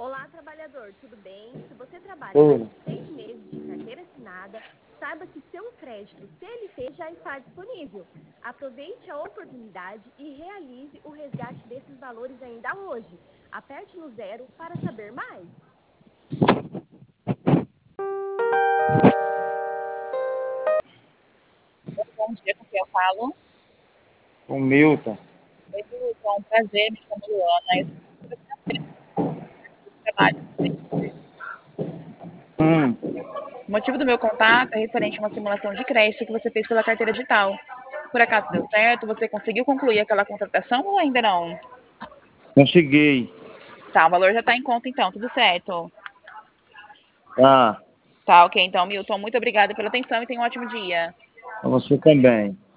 Olá, trabalhador, tudo bem? Se você trabalha mais Oi. de 6 meses de carteira assinada, saiba que seu crédito CLT já está disponível. Aproveite a oportunidade e realize o resgate desses valores ainda hoje. Aperte no 0 para saber mais. Bom dia, com quem eu falo? O Milton. Oi, Milton, um prazer, me chamo Luana. Eu sou do trabalho. O motivo do meu contato é referente a uma simulação de crédito que você fez pela carteira digital. Por acaso deu certo? Você conseguiu concluir aquela contratação ou ainda não? Consegui. Tá, o valor já está em conta então, tudo certo. Tá. Tá, ok, então, Milton, muito obrigada pela atenção e tenha um ótimo dia. Pra você também.